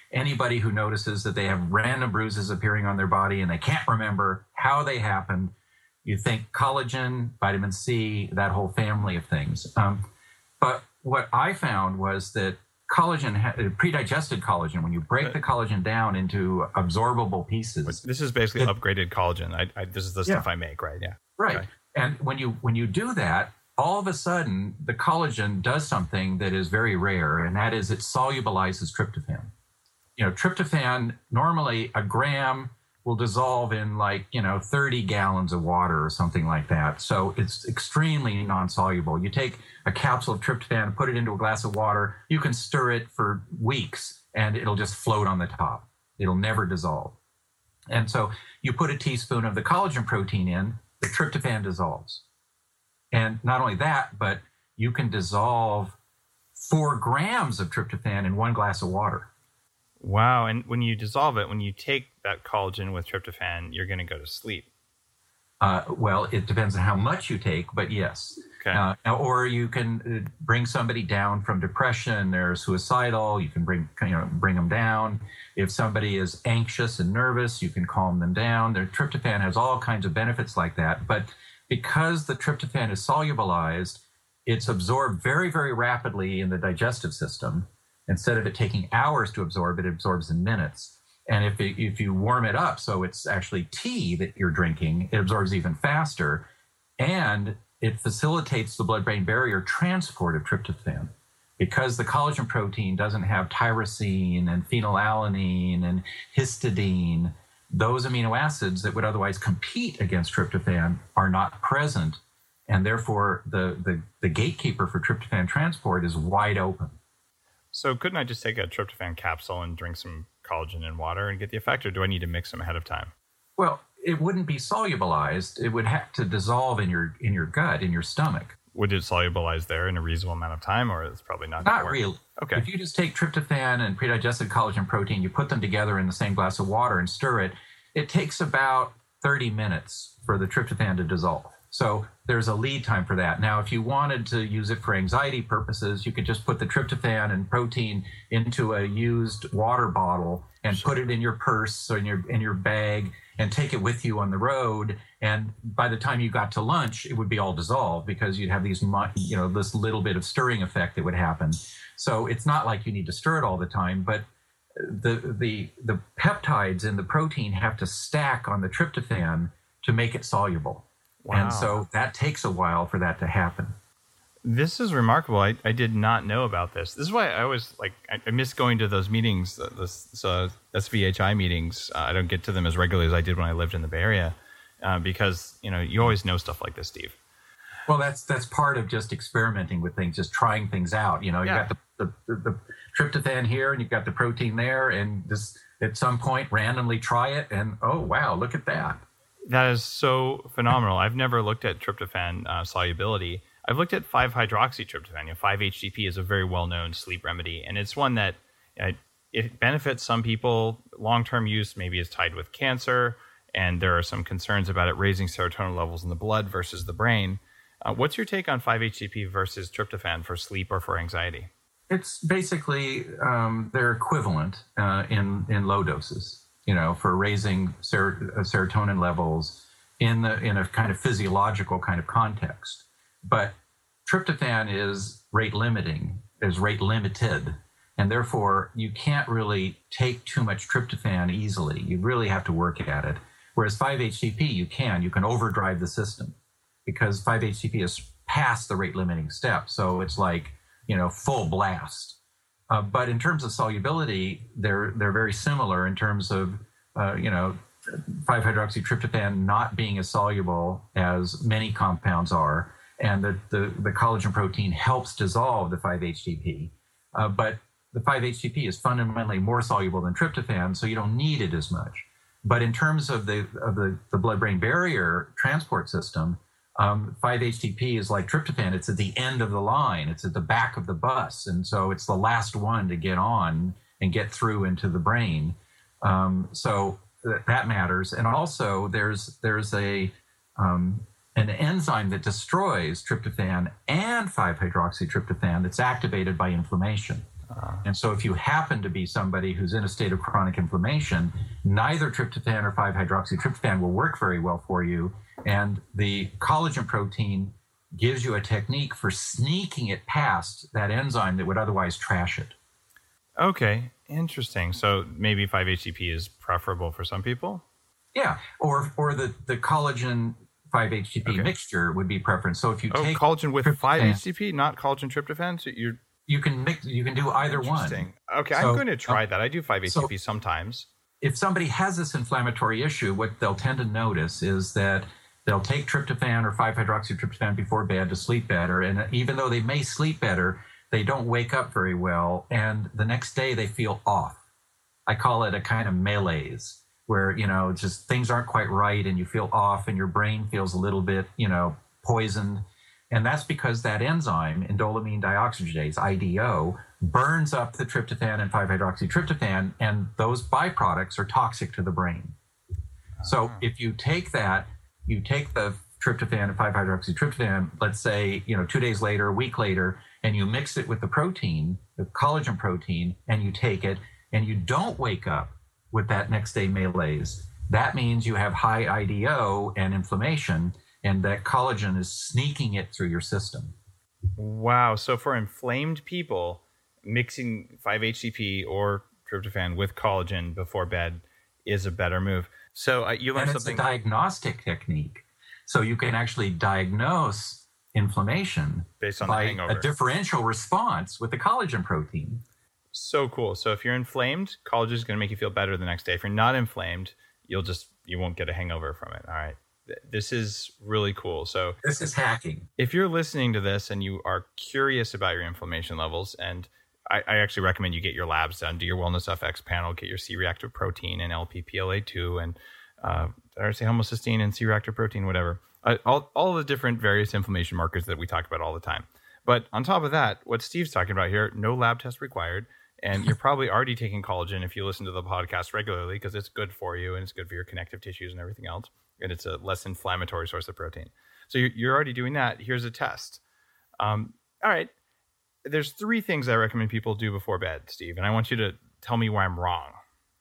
anybody who notices that they have random bruises appearing on their body and they can't remember how they happened, you think collagen, vitamin C, that whole family of things. Um, but what I found was that collagen, pre-digested collagen, when you break the collagen down into absorbable pieces. This is basically it, upgraded collagen. I, I, this is the stuff yeah. I make, right? Yeah. Right. Okay. And when you when you do that, all of a sudden, the collagen does something that is very rare, and that is it solubilizes tryptophan. You know, tryptophan, normally a gram will dissolve in like, you know, thirty gallons of water or something like that. So it's extremely non-soluble. You take a capsule of tryptophan, put it into a glass of water, you can stir it for weeks and it'll just float on the top. It'll never dissolve. And so you put a teaspoon of the collagen protein in, the tryptophan dissolves. And not only that, but you can dissolve four grams of tryptophan in one glass of water. Wow. And when you dissolve it, when you take that collagen with tryptophan, you're going to go to sleep. Uh, well, it depends on how much you take, but yes. Okay. Uh, or you can bring somebody down from depression. They're suicidal. You can bring you know bring them down. If somebody is anxious and nervous, you can calm them down. Their tryptophan has all kinds of benefits like that. But because the tryptophan is solubilized, it's absorbed very, very rapidly in the digestive system. Instead of it taking hours to absorb, it absorbs in minutes. And if it, if you warm it up, so it's actually tea that you're drinking, it absorbs even faster. And it facilitates the blood-brain barrier transport of tryptophan. Because the collagen protein doesn't have tyrosine and phenylalanine and histidine, those amino acids that would otherwise compete against tryptophan are not present. And therefore, the, the, the gatekeeper for tryptophan transport is wide open. So couldn't I just take a tryptophan capsule and drink some collagen and water and get the effect, or do I need to mix them ahead of time? Well, it wouldn't be solubilized. It would have to dissolve in your in your gut, in your stomach. Would it solubilize there in a reasonable amount of time, or it's probably not? Not really. Okay. If you just take tryptophan and pre-digested collagen protein, you put them together in the same glass of water and stir it, it takes about thirty minutes for the tryptophan to dissolve. So there's a lead time for that. Now, if you wanted to use it for anxiety purposes, you could just put the tryptophan and protein into a used water bottle and sure. put it in your purse or in your in your bag and take it with you on the road. And by the time you got to lunch, it would be all dissolved because you'd have these, you know, this little bit of stirring effect that would happen. So it's not like you need to stir it all the time, but the the the peptides in the protein have to stack on the tryptophan to make it soluble. Wow. And so that takes a while for that to happen. This is remarkable. I, I did not know about this. This is why I was like, I, I miss going to those meetings, those uh, S V H I meetings. Uh, I don't get to them as regularly as I did when I lived in the Bay Area uh, because, you know, you always know stuff like this, Steve. Well, that's that's part of just experimenting with things, just trying things out. You know, you yeah. got the, the, the tryptophan here and you've got the protein there, and just at some point randomly try it and, oh, wow, look at that. That is so phenomenal. I've never looked at tryptophan uh, solubility. I've looked at five hydroxytryptophan. You know, five H T P is a very well-known sleep remedy, and it's one that uh, it benefits some people. Long-term use maybe is tied with cancer, and there are some concerns about it raising serotonin levels in the blood versus the brain. Uh, what's your take on five H T P versus tryptophan for sleep or for anxiety? It's basically um, they're equivalent uh, in in low doses. You know, for raising ser- serotonin levels in the in a kind of physiological kind of context. But tryptophan is rate limiting, is rate limited, and therefore you can't really take too much tryptophan easily. You really have to work at it. Whereas five H T P, you can. You can overdrive the system because five H T P is past the rate limiting step. So it's like, you know, full blast. Uh, but in terms of solubility, they're they're very similar in terms of, uh, you know, five hydroxytryptophan not being as soluble as many compounds are, and the, the, the collagen protein helps dissolve the five H T P. Uh, but the five H T P is fundamentally more soluble than tryptophan, so you don't need it as much. But in terms of the of the, the blood-brain barrier transport system, Um, five H T P is like tryptophan. It's at the end of the line. It's at the back of the bus. And so it's the last one to get on and get through into the brain. Um, so th- that matters. And also there's there's a um, an enzyme that destroys tryptophan and five hydroxytryptophan that's activated by inflammation. Uh, and so if you happen to be somebody who's in a state of chronic inflammation, neither tryptophan or five hydroxytryptophan will work very well for you. And the collagen protein gives you a technique for sneaking it past that enzyme that would otherwise trash it. Okay, interesting. So maybe five H T P is preferable for some people? Yeah, or or the, the collagen five H T P okay. mixture would be preference. So if you oh, take collagen with tryptophan, five H T P, not collagen tryptophan, so you're you can mix. You can do either one. Interesting. Okay, so, I'm going to try uh, that. I do five H T P so sometimes. If somebody has this inflammatory issue, what they'll tend to notice is that they'll take tryptophan or five hydroxytryptophan before bed to sleep better, and even though they may sleep better, they don't wake up very well, and the next day they feel off. I call it a kind of malaise, where, you know, just things aren't quite right and you feel off and your brain feels a little bit, you know, poisoned. And that's because that enzyme, indoleamine dioxygenase, I D O, burns up the tryptophan and five hydroxytryptophan, and those byproducts are toxic to the brain. So if you take that, you take the tryptophan and five hydroxytryptophan, let's say, you know, two days later, a week later, and you mix it with the protein, the collagen protein, and you take it, and you don't wake up with that next day malaise, that means you have high I D O and inflammation, and that collagen is sneaking it through your system. Wow. So for inflamed people, mixing five H T P or tryptophan with collagen before bed is a better move. So uh, you learned and it's something. a diagnostic technique. So you can actually diagnose inflammation based on by the hangover. A differential response with the collagen protein. So cool. So if you're inflamed, collagen is going to make you feel better the next day. If you're not inflamed, you'll just, you won't get a hangover from it. All right. This is really cool. So this is hacking. If you're listening to this and you are curious about your inflammation levels, and I, I actually recommend you get your labs done, do your Wellness F X panel, get your C-reactive protein and L P P L A two and uh, did I say homocysteine and C-reactive protein, whatever. Uh, all, all the different various inflammation markers that we talk about all the time. But on top of that, what Steve's talking about here, no lab test required. And you're probably already taking collagen if you listen to the podcast regularly, because it's good for you and it's good for your connective tissues and everything else. And it's a less inflammatory source of protein. So you're, you're already doing that. Here's a test. Um, all right. There's three things I recommend people do before bed, Steve, and I want you to tell me where I'm wrong.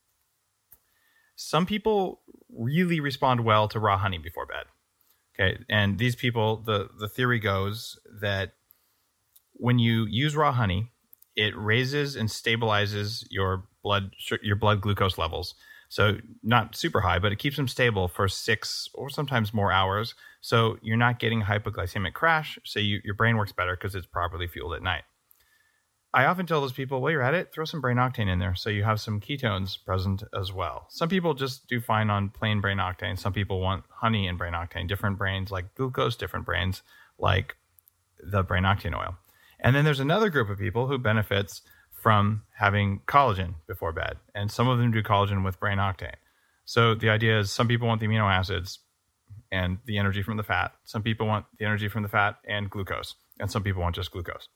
Some people really respond well to raw honey before bed. Okay. And these people, the, the theory goes that when you use raw honey, it raises and stabilizes your blood your blood glucose levels. So not super high, but it keeps them stable for six or sometimes more hours. So you're not getting hypoglycemic crash. So you, your brain works better because it's properly fueled at night. I often tell those people, while you're at it, throw some brain octane in there so you have some ketones present as well. Some people just do fine on plain brain octane. Some people want honey and brain octane. Different brains like glucose, different brains like the brain octane oil. And then there's another group of people who benefits from having collagen before bed. And some of them do collagen with brain octane. So the idea is some people want the amino acids and the energy from the fat. Some people want the energy from the fat and glucose. And some people want just glucose.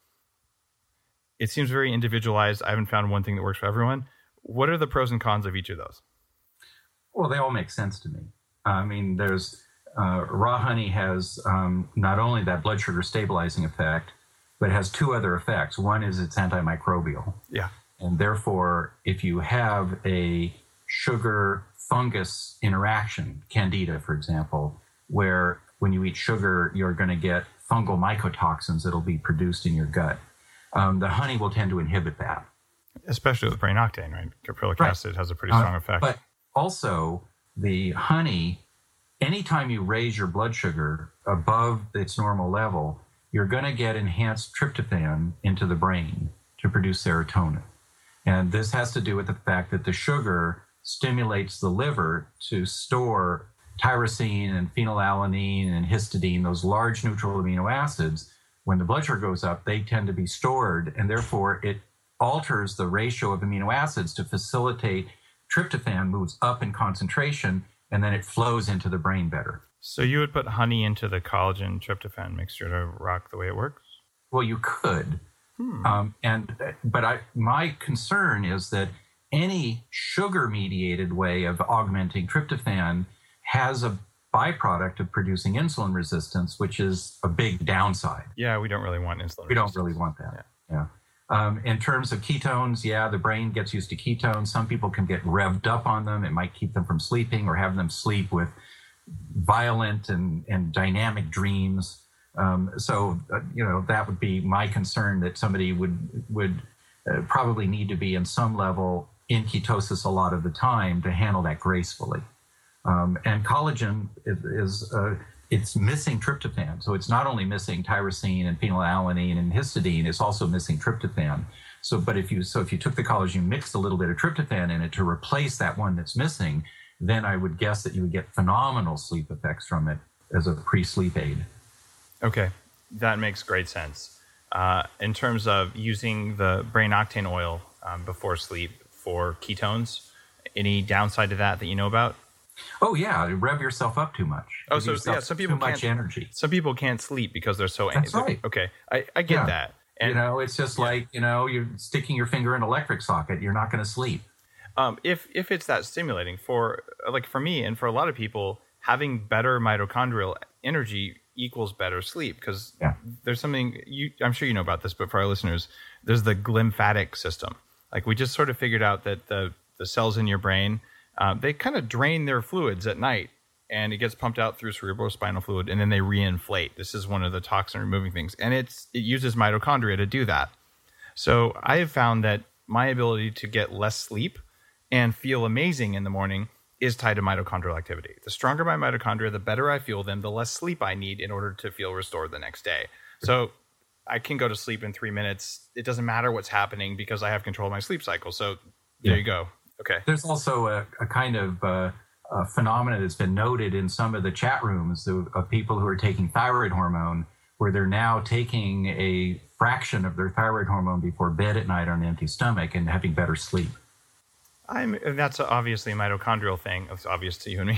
It seems very individualized. I haven't found one thing that works for everyone. What are the pros and cons of each of those? Well, they all make sense to me. I mean, there's uh, raw honey has um, not only that blood sugar stabilizing effect, but it has two other effects. One is it's antimicrobial. Yeah. And therefore, if you have a sugar fungus interaction, candida, for example, where when you eat sugar, you're going to get fungal mycotoxins that'll be produced in your gut, um, the honey will tend to inhibit that. Especially with brain octane, right? Caprylic right. acid has a pretty strong uh, effect. But also, the honey, anytime you raise your blood sugar above its normal level, you're going to get enhanced tryptophan into the brain to produce serotonin. And this has to do with the fact that the sugar stimulates the liver to store tyrosine and phenylalanine and histidine, those large neutral amino acids. When the blood sugar goes up, they tend to be stored, and therefore it alters the ratio of amino acids to facilitate tryptophan moves up in concentration, and then it flows into the brain better. So you would put honey into the collagen tryptophan mixture to rock the way it works? Well, you could. Hmm. Um, and but I, my concern is that any sugar-mediated way of augmenting tryptophan has a byproduct of producing insulin resistance, which is a big downside. Yeah, we don't really want insulin We resistance. don't really want that. Yeah. yeah. Um, in terms of ketones, yeah, the brain gets used to ketones. Some people can get revved up on them. It might keep them from sleeping or have them sleep with violent and, and dynamic dreams. Um, so, uh, you know, that would be my concern, that somebody would would uh, probably need to be in some level in ketosis a lot of the time to handle that gracefully. Um, and collagen is, is uh, it's missing tryptophan. So it's not only missing tyrosine and phenylalanine and histidine, it's also missing tryptophan. So, but if you, so if you took the collagen, mixed a little bit of tryptophan in it to replace that one that's missing, then I would guess that you would get phenomenal sleep effects from it as a pre-sleep aid. Okay. That makes great sense. Uh, in terms of using the brain octane oil um, before sleep for ketones, any downside to that that you know about? Oh yeah, rev yourself up too much. Oh, so yeah, some people too much can't, energy. Some people can't sleep because they're so That's angry. right. Okay, I, I get Yeah. that. And you know, it's just yeah. like, you know, you're sticking your finger in an electric socket. You're not going to sleep. um, if if it's that stimulating for like for me and for a lot of people, having better mitochondrial energy equals better sleep, because Yeah. there's something you I'm sure you know about this, but for our listeners, there's the glymphatic system. Like we just sort of figured out that the the cells in your brain, uh, they kind of drain their fluids at night, and it gets pumped out through cerebrospinal fluid, and then they reinflate. This is one of the toxin removing things, and it's it uses mitochondria to do that. So I have found that my ability to get less sleep and feel amazing in the morning is tied to mitochondrial activity. The stronger my mitochondria, the better I feel them, the less sleep I need in order to feel restored the next day. So I can go to sleep in three minutes. It doesn't matter what's happening because I have control of my sleep cycle. So there Yeah. you go. Okay. There's also a, a kind of uh, a phenomenon that's been noted in some of the chat rooms of, of people who are taking thyroid hormone, where they're now taking a fraction of their thyroid hormone before bed at night on an empty stomach and having better sleep. I'm, that's obviously a mitochondrial thing. It's obvious to you and me.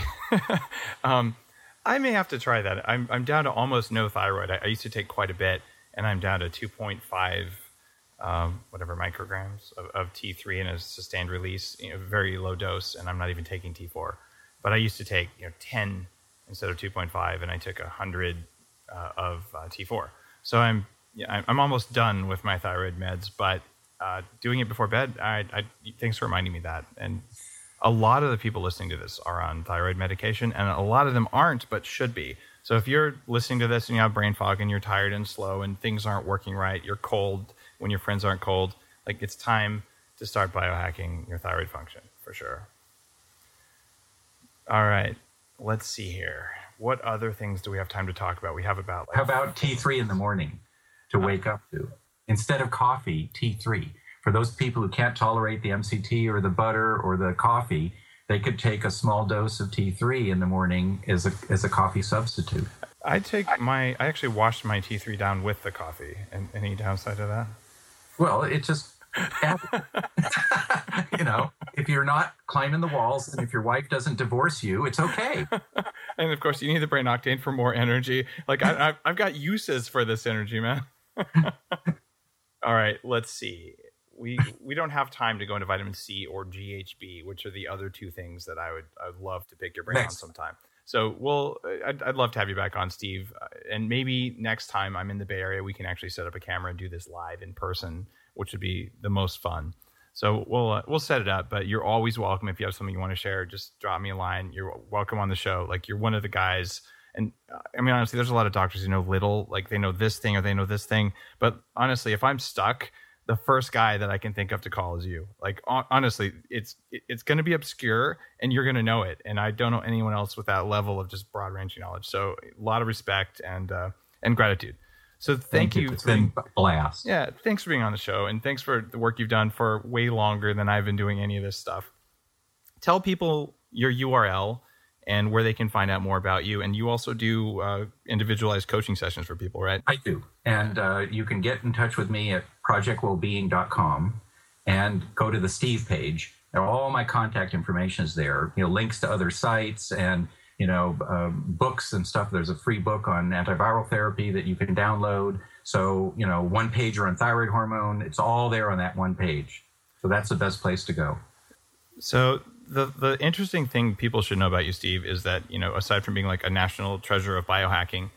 um, I may have to try that. I'm, I'm down to almost no thyroid. I, I used to take quite a bit, and I'm down to two point five, um, whatever micrograms of, of T three in a sustained release, you know, very low dose, and I'm not even taking T four. But I used to take, you know, ten instead of two point five, and I took one hundred uh, of uh, T four. So I'm, yeah, I'm almost done with my thyroid meds, but Uh, doing it before bed, I, I, thanks for reminding me that. And a lot of the people listening to this are on thyroid medication, and a lot of them aren't, but should be. So if you're listening to this and you have brain fog and you're tired and slow and things aren't working right, you're cold when your friends aren't cold, like it's time to start biohacking your thyroid function, for sure. All right, let's see here. What other things do we have time to talk about? We have about... Like, How about T three in the morning to wake up to? Instead of coffee, T three. For those people who can't tolerate the M C T or the butter or the coffee, they could take a small dose of T three in the morning as a as a coffee substitute. I take my, I actually washed my T three down with the coffee. And any downside to that? Well, it just, you know, if you're not climbing the walls and if your wife doesn't divorce you, it's okay. And of course, you need the brain octane for more energy. Like I, I've, I've got uses for this energy, man. All right, let's see. We we don't have time to go into vitamin C or G H B, which are the other two things that I would I would love to pick your brain Next. on sometime. So we'll I'd, I'd love to have you back on, Steve. Uh, and maybe next time I'm in the Bay Area, we can actually set up a camera and do this live in person, which would be the most fun. So we'll uh, we'll set it up. But you're always welcome. If you have something you want to share, just drop me a line. You're welcome on the show. Like you're one of the guys. And uh, I mean, honestly, there's a lot of doctors who know little, like they know this thing or they know this thing. But honestly, if I'm stuck, the first guy that I can think of to call is you. Like, honestly, it's it's going to be obscure and you're going to know it. And I don't know anyone else with that level of just broad ranging knowledge. So a lot of respect and uh, and gratitude. So thank, Thank you. you. It's for been being, a blast. yeah, thanks for being on the show. And thanks for the work you've done for way longer than I've been doing any of this stuff. Tell people your U R L and where they can find out more about you. And you also do uh, individualized coaching sessions for people, right? I do. And uh, you can get in touch with me at project wellbeing dot com and go to the Steve page. Now, all my contact information is there, you know, links to other sites and, you know, um, books and stuff. There's a free book on antiviral therapy that you can download. So, you know, one pager on thyroid hormone, it's all there on that one page. So that's the best place to go. So the the interesting thing people should know about you, Steve, is that, you know, aside from being like a national treasure of biohacking,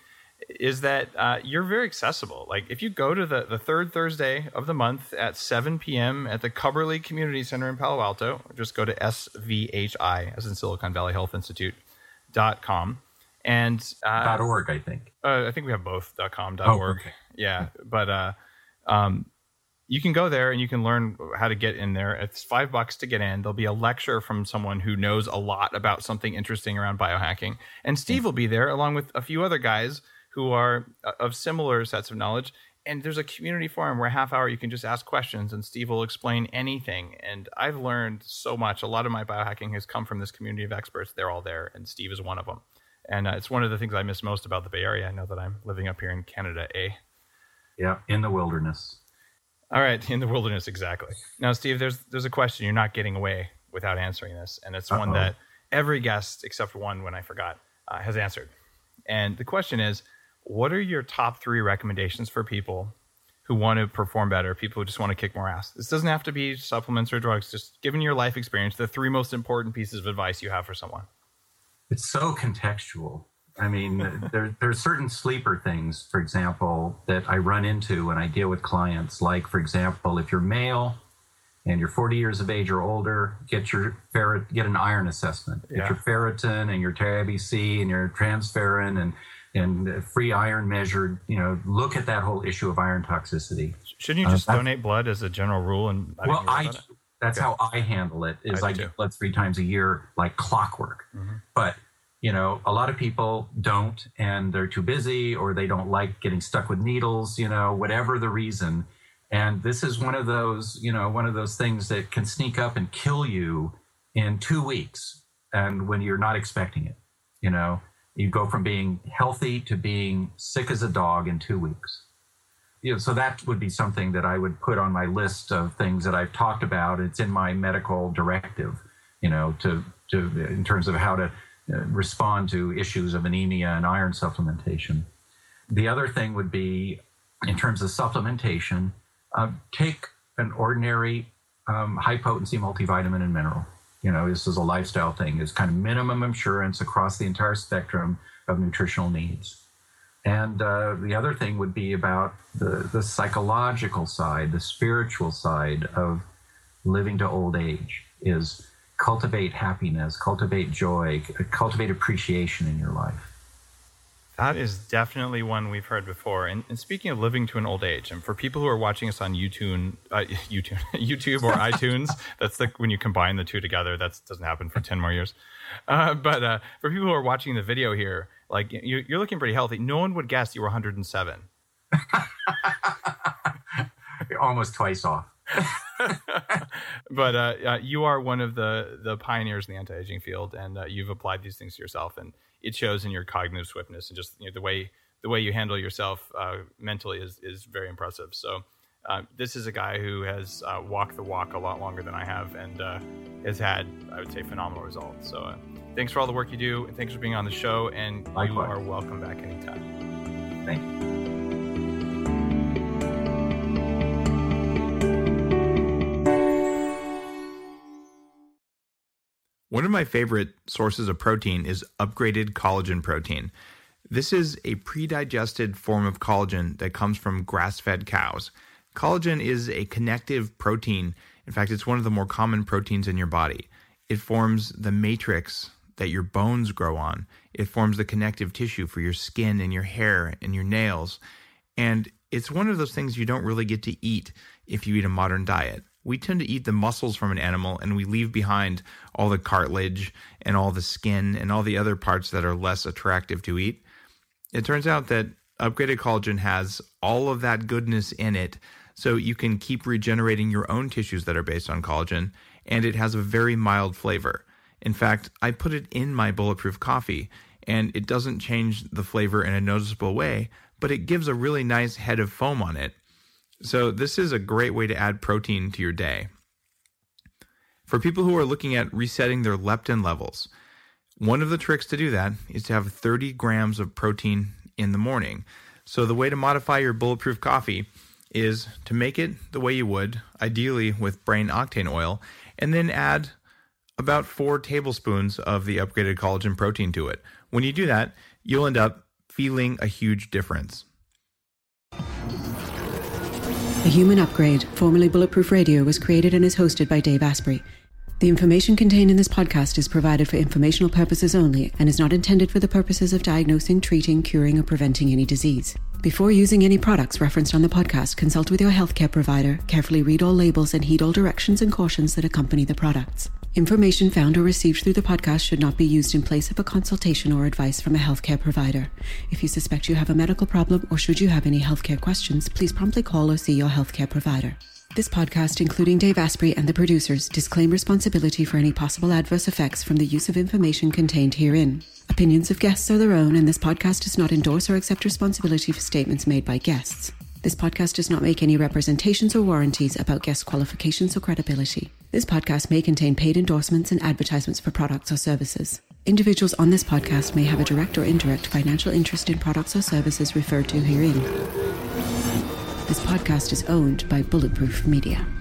is that uh, you're very accessible. Like if you go to the, the third Thursday of the month at seven p.m. at the Cubberley Community Center in Palo Alto, just go to S V H I, as in Silicon Valley Health Institute, dot com. And uh, dot .org, I think. Uh, I think we have both dot .com, dot oh, .org. Okay. Yeah, but uh, um, you can go there and you can learn how to get in there. It's five bucks to get in. There'll be a lecture from someone who knows a lot about something interesting around biohacking. And Steve will be there along with a few other guys who are of similar sets of knowledge. And there's a community forum where a half hour you can just ask questions and Steve will explain anything. And I've learned so much. A lot of my biohacking has come from this community of experts. They're all there and Steve is one of them. And uh, it's one of the things I miss most about the Bay Area. I know that I'm living up here in Canada, eh? Yeah, in the wilderness. All right, in the wilderness, exactly. Now, Steve, there's there's a question you're not getting away without answering this, and it's Uh-oh. one that every guest, except one when I forgot, uh, has answered. And the question is, what are your top three recommendations for people who want to perform better, people who just want to kick more ass? This doesn't have to be supplements or drugs. Just given your life experience, the three most important pieces of advice you have for someone. It's so contextual. I mean, there, there are certain sleeper things, for example, that I run into when I deal with clients. Like, for example, if you're male and you're forty years of age or older, get your ferret, get an iron assessment. Get Yeah. your ferritin and your T A B C and your transferrin and and free iron measured. You know, look at that whole issue of iron toxicity. Shouldn't you just Uh, donate blood as a general rule? And I well, don't worry I about it? that's Okay. how I handle it. Is I I, do get too. blood three times a year, like clockwork. Mhm. But you know, a lot of people don't, and they're too busy, or they don't like getting stuck with needles. You know, whatever the reason. And this is one of those, you know, one of those things that can sneak up and kill you in two weeks, and when you're not expecting it. You know, you go from being healthy to being sick as a dog in two weeks. You know, so that would be something that I would put on my list of things that I've talked about. It's in my medical directive, you know, to, to in terms of how to uh, respond to issues of anemia and iron supplementation. The other thing would be, in terms of supplementation, uh, take an ordinary um, high-potency multivitamin and mineral. You know, this is a lifestyle thing. It's kind of minimum insurance across the entire spectrum of nutritional needs. And uh, the other thing would be about the, the psychological side, the spiritual side of living to old age, is cultivate happiness, cultivate joy, cultivate appreciation in your life. That is definitely one we've heard before. And, and speaking of living to an old age, and for people who are watching us on YouTube, uh, YouTube, YouTube or iTunes, that's the when you combine the two together. That doesn't happen for ten more years. Uh, but uh, for people who are watching the video here, like you, you're looking pretty healthy. No one would guess you were one hundred seven. Almost twice off. But uh, uh, you are one of the the pioneers in the anti-aging field, and uh, you've applied these things to yourself, and it shows in your cognitive swiftness and just you know, the way the way you handle yourself uh, mentally is is very impressive. So uh, this is a guy who has uh, walked the walk a lot longer than I have, and uh, has had, I would say, phenomenal results. So uh, thanks for all the work you do, and thanks for being on the show. And Likewise. You are welcome back anytime. Thank you. One of my favorite sources of protein is upgraded collagen protein. This is a pre-digested form of collagen that comes from grass-fed cows. Collagen is a connective protein. In fact, it's one of the more common proteins in your body. It forms the matrix that your bones grow on. It forms the connective tissue for your skin and your hair and your nails. And it's one of those things you don't really get to eat if you eat a modern diet. We tend to eat the muscles from an animal and we leave behind all the cartilage and all the skin and all the other parts that are less attractive to eat. It turns out that upgraded collagen has all of that goodness in it, so you can keep regenerating your own tissues that are based on collagen, and it has a very mild flavor. In fact, I put it in my Bulletproof coffee, and it doesn't change the flavor in a noticeable way, but it gives a really nice head of foam on it. So this is a great way to add protein to your day. For people who are looking at resetting their leptin levels, one of the tricks to do that is to have thirty grams of protein in the morning. So the way to modify your Bulletproof coffee is to make it the way you would, ideally with brain octane oil, and then add about four tablespoons of the upgraded collagen protein to it. When you do that, you'll end up feeling a huge difference. The Human Upgrade, formerly Bulletproof Radio, was created and is hosted by Dave Asprey. The information contained in this podcast is provided for informational purposes only and is not intended for the purposes of diagnosing, treating, curing, or preventing any disease. Before using any products referenced on the podcast, consult with your healthcare provider, carefully read all labels, and heed all directions and cautions that accompany the products. Information found or received through the podcast should not be used in place of a consultation or advice from a healthcare provider. If you suspect you have a medical problem or should you have any healthcare questions, please promptly call or see your healthcare provider. This podcast, including Dave Asprey and the producers, disclaim responsibility for any possible adverse effects from the use of information contained herein. Opinions of guests are their own, and this podcast does not endorse or accept responsibility for statements made by guests. This podcast does not make any representations or warranties about guest qualifications or credibility. This podcast may contain paid endorsements and advertisements for products or services. Individuals on this podcast may have a direct or indirect financial interest in products or services referred to herein. This podcast is owned by Bulletproof Media.